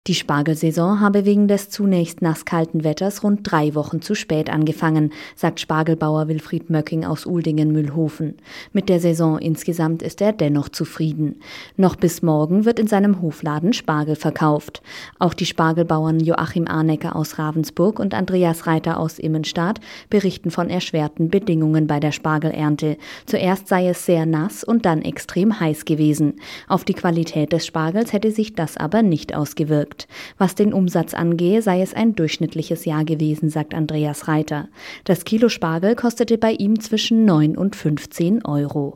Die Spargelsaison habe wegen des zunächst nasskalten Wetters rund 3 Wochen zu spät angefangen, sagt Spargelbauer Wilfried Möcking aus Uldingen-Mühlhofen. Mit der Saison insgesamt ist er dennoch zufrieden. Noch bis morgen wird in seinem Hofladen Spargel verkauft. Auch die Spargelbauern Joachim Arnecker aus Ravensburg und Andreas Reiter aus Immenstadt berichten von erschwerten Bedingungen bei der Spargelernte. Zuerst sei es sehr nass und dann extrem heiß gewesen. Auf die Qualität des Spargels hätte sich das aber nicht ausgewirkt. Was den Umsatz angehe, sei es ein durchschnittliches Jahr gewesen, sagt Andreas Reiter. Das Kilo Spargel kostete bei ihm zwischen 9 und 15 Euro.